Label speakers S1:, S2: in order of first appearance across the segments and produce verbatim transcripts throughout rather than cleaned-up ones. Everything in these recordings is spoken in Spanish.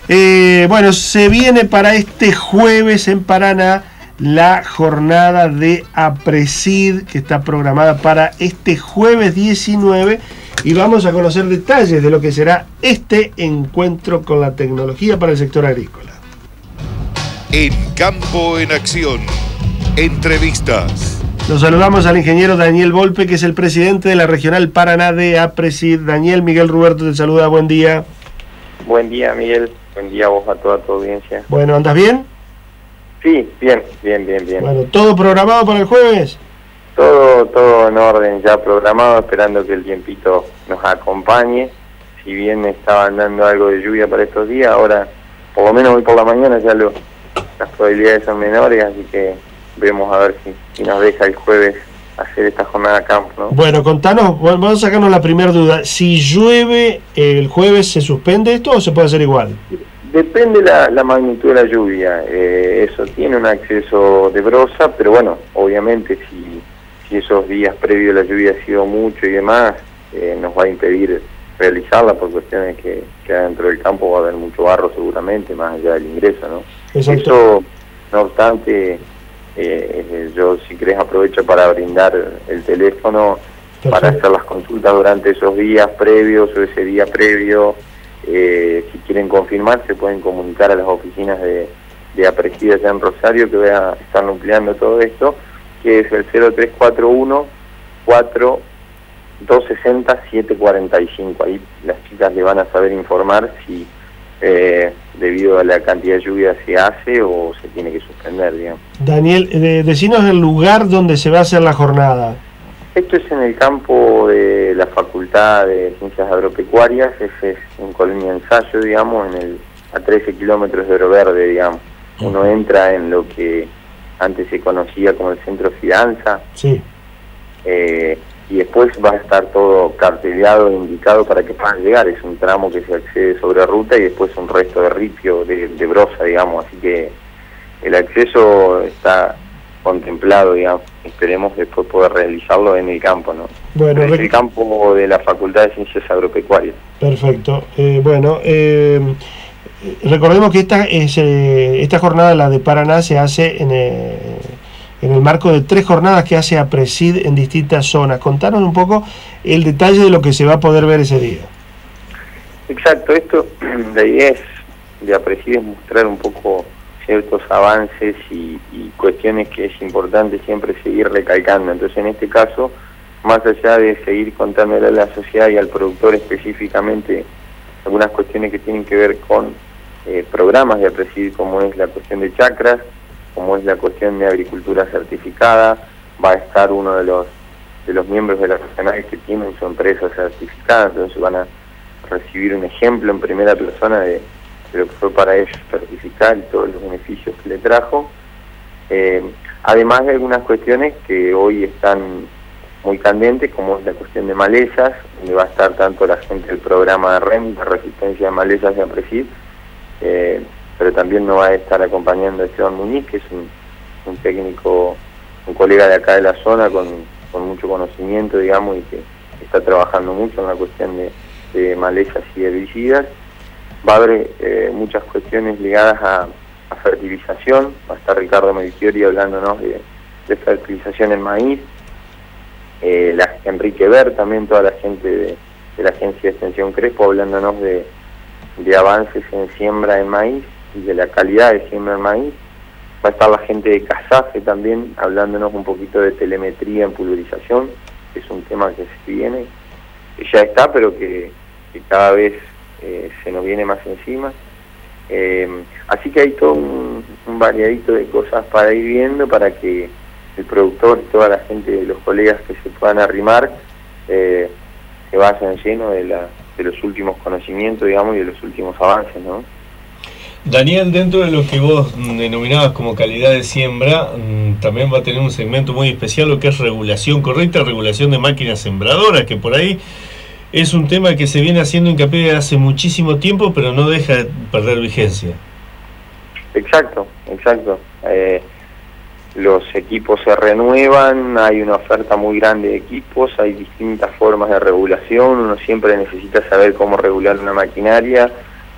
S1: Eh, bueno, se viene para este jueves en Paraná la jornada de APRESID, que está programada para este jueves diecinueve, y vamos a conocer detalles de lo que será este encuentro con la tecnología para el sector agrícola.
S2: En Campo en Acción, entrevistas.
S1: Nos saludamos al ingeniero Daniel Volpe, que es el presidente de la Regional Paraná de APRESID. Daniel, Miguel Ruberto te saluda, buen día.
S3: Buen día, Miguel. Buen día a vos, a toda tu audiencia.
S1: Bueno, ¿andas bien?
S3: Sí, bien, bien, bien, bien.
S1: Bueno, ¿todo programado para el jueves?
S3: Todo, todo en orden, ya programado, esperando que el tiempito nos acompañe. Si bien estaban dando algo de lluvia para estos días, ahora, por lo menos hoy por la mañana, ya lo, las probabilidades son menores, así que vemos a ver si, si nos deja el jueves hacer esta jornada a campo, ¿no?
S1: Bueno, contanos, vamos a sacarnos la primera duda. Si llueve el jueves, ¿se suspende esto o se puede hacer igual?
S3: Depende la, la magnitud de la lluvia. Eh, eso tiene un acceso de brosa, pero bueno, obviamente si, si esos días previos la lluvia ha sido mucho y demás, eh, nos va a impedir realizarla por cuestiones que, que dentro del campo va a haber mucho barro seguramente, más allá del ingreso, ¿no?
S1: Exacto.
S3: Eso, no obstante, eh, yo si querés aprovecho para brindar el teléfono. Perfecto. Para hacer las consultas durante esos días previos o ese día previo. Eh, si quieren confirmar, se pueden comunicar a las oficinas de, de APRESID allá en Rosario, que voy a estar nucleando todo esto, que es el cero tres cuatro uno, cuatro dos seis cero, siete cuatro cinco. Ahí las chicas le van a saber informar si eh, debido a la cantidad de lluvia se hace o se tiene que suspender, digamos.
S1: Daniel, eh, decinos el lugar donde se va a hacer la jornada.
S3: Esto es en el campo de la Facultad de Ciencias Agropecuarias, ese es un colonia ensayo, digamos, en el, a trece kilómetros de Oro Verde, digamos. Uno entra en lo que antes se conocía como el Centro Fidanza,
S1: sí.
S3: eh, y después va a estar todo carteleado e indicado para que puedan llegar. Es un tramo que se accede sobre ruta y después un resto de ripio, de, de brosa, digamos, así que el acceso está contemplado, digamos. Esperemos después poder realizarlo en el campo, ¿no?
S1: Bueno,
S3: en el campo de la Facultad de Ciencias Agropecuarias.
S1: Perfecto. Eh, bueno, eh, recordemos que esta es eh, esta jornada, la de Paraná, se hace en, eh, en el marco de tres jornadas que hace APRESID en distintas zonas. Contanos un poco el detalle de lo que se va a poder ver ese día.
S3: Exacto, esto, la idea es, de APRESID es mostrar un poco ciertos avances y, y cuestiones que es importante siempre seguir recalcando. Entonces, en este caso, más allá de seguir contándole a la sociedad y al productor específicamente algunas cuestiones que tienen que ver con eh, programas de APRESID, como es la cuestión de chacras, como es la cuestión de agricultura certificada, va a estar uno de los de los miembros de la regional que tienen su empresa certificada, entonces van a recibir un ejemplo en primera persona de de lo que fue para ellos certificar y todos los beneficios que le trajo, eh, además de algunas cuestiones que hoy están muy candentes, como es la cuestión de malezas, donde va a esestar tanto la gente del programa de R E M, de resistencia de malezas de APRESID, eh, pero también nos va a estar acompañando Esteban Muñiz, que es un, un técnico, un colega de acá de la zona con, con mucho conocimiento, digamos, y que está trabajando mucho en la cuestión de, de malezas y herbicidas. Va a haber eh, muchas cuestiones ligadas a, a fertilización. Va a estar Ricardo Melchiori hablándonos de, de fertilización en maíz. Eh, la, Enrique Ver, también toda la gente de, de la Agencia de Extensión Crespo, hablándonos de, de avances en siembra en maíz y de la calidad de siembra en maíz. Va a estar la gente de CASAFE también hablándonos un poquito de telemetría en pulverización, que es un tema que se viene, que ya está, pero que, que cada vez Eh, se nos viene más encima, eh, así que hay todo un, un variadito de cosas para ir viendo para que el productor y toda la gente, los colegas que se puedan arrimar, eh, se vayan llenos de, la, de los últimos conocimientos, digamos, y de los últimos avances, ¿no?
S4: Daniel, dentro de lo que vos denominabas como calidad de siembra, también va a tener un segmento muy especial, lo que es regulación correcta, regulación de máquinas sembradoras, que por ahí es un tema que se viene haciendo hincapié hace muchísimo tiempo, pero no deja de perder vigencia.
S3: Exacto, exacto. Eh, los equipos se renuevan, hay una oferta muy grande de equipos, hay distintas formas de regulación, uno siempre necesita saber cómo regular una maquinaria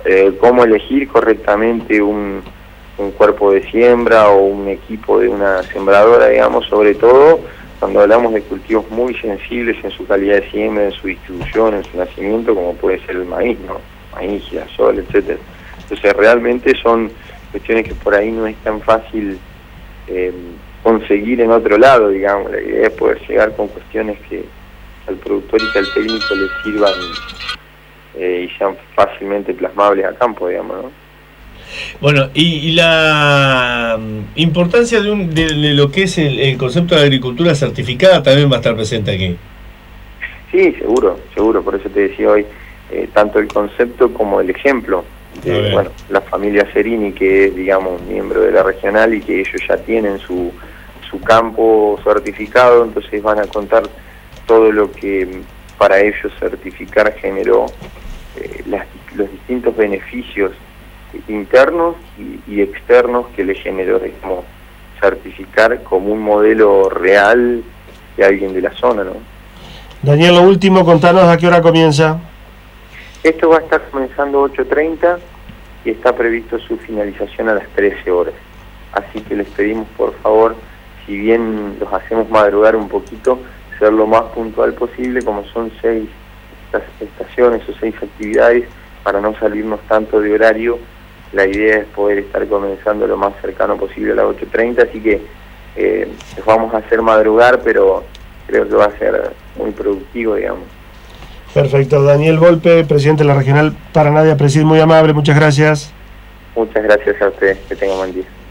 S3: eh, cómo elegir correctamente un, un cuerpo de siembra o un equipo de una sembradora, digamos, sobre todo cuando hablamos de cultivos muy sensibles en su calidad de siembra, en su distribución, en su nacimiento, como puede ser el maíz, ¿no? Maíz, girasol, etcétera. Entonces realmente son cuestiones que por ahí no es tan fácil eh, conseguir en otro lado, digamos. La idea es poder llegar con cuestiones que al productor y que al técnico les sirvan eh, y sean fácilmente plasmables a campo, digamos, ¿no?
S4: Bueno, y, y la importancia de, un, de, de lo que es el, el concepto de agricultura certificada también va a estar presente aquí.
S3: Sí, seguro, seguro, por eso te decía hoy, eh, tanto el concepto como el ejemplo de, bueno, la familia Cerini, que es, digamos, un miembro de la regional y que ellos ya tienen su, su campo certificado, entonces van a contar todo lo que para ellos certificar generó, eh, las, los distintos beneficios internos y, y externos que le generó, digamos, certificar como un modelo real de alguien de la zona, ¿no?
S1: Daniel, lo último, contanos a qué hora comienza.
S3: Esto va a estar comenzando ocho treinta y está previsto su finalización a las trece horas. Así que les pedimos, por favor, si bien los hacemos madrugar un poquito, ser lo más puntual posible, como son seis estaciones o seis actividades, para no salirnos tanto de horario. La idea es poder estar comenzando lo más cercano posible a las ocho treinta, así que eh, les vamos a hacer madrugar, pero creo que va a ser muy productivo, digamos.
S1: Perfecto. Daniel Volpe, presidente de la Regional Paraná de APRESID, muy amable, muchas gracias.
S3: Muchas gracias a ustedes, que tengan buen día.